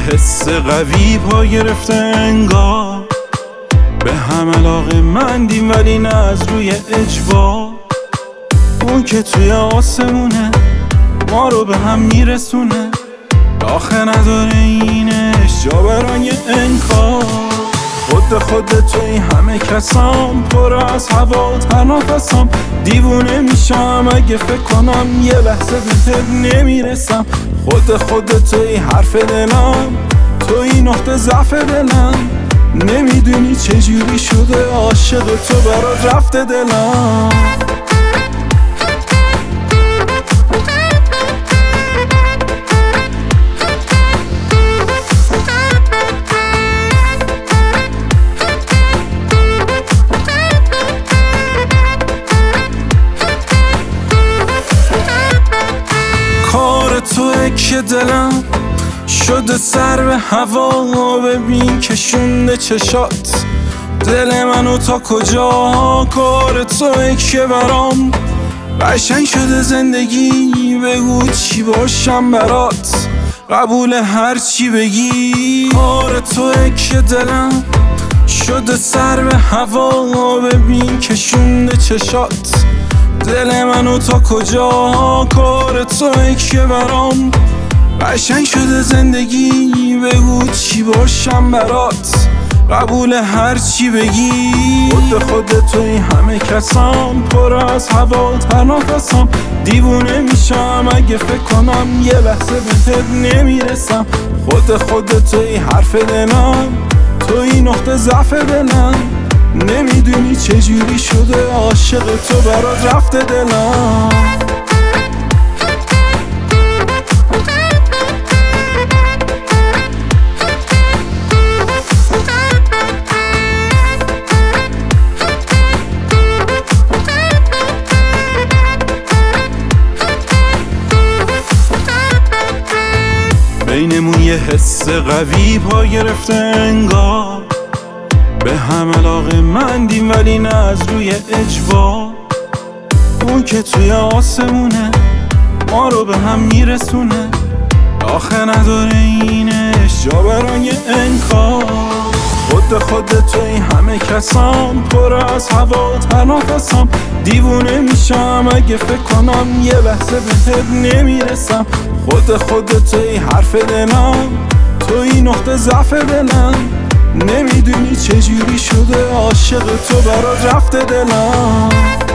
حس قوی پا گرفته انگار، به هم علاقه مندیم ولی نه از روی اجبار. اون که توی آسمونه ما رو به هم میرسونه، آخه نداره اینش جا برای انکار. خود توی همه کسام، پر از هوا هر نفسام. دیوونه میشم اگه فکر کنم یه لحظه بهت نمیرسم. خود توی حرف دلم، توی نقطه ضعف دلم. نمیدونی چجوری شده عاشق تو برات رفته دلم. کار توه که دلم شده سر به هوا، ببین کشونده چشات دل منو تا کجا. کار توه که برام قشنگ شده زندگی، بگو چی باشم برات، قبول هر چی بگی. کار توه که دلم شده سر به هوا، ببین کشونده چشات دل منو تا کجا. کار توی که برام قشنگ شده زندگی، بگو چی باشم برات، قبول هر چی بگی. خود توی همه کسام، پر از هوا هر نفسام. دیوونه میشم اگه فکر کنم یه لحظه بهت نمیرسم. خود توی حرف دلم، توی نقطه ضعف دلم. نمیدونی چجوری شده عاشق تو برات رفته دلم. بینمون یه حس قوی پا گرفته انگار، به هم علاقه مندیم ولی نه از روی اجبار. اون که توی آسمونه ما رو به هم میرسونه، آخه نداره اینش جا برای انکار. خود توی همه کسام، پر از هوا هر نفسام. دیوونه میشم اگه فکر کنم یه لحظه بهت نمیرسم. خود توی حرف دلم، توی نقطه ضعف دلم. نمیدونی چجوری شده عاشق تو برات رفته دلم.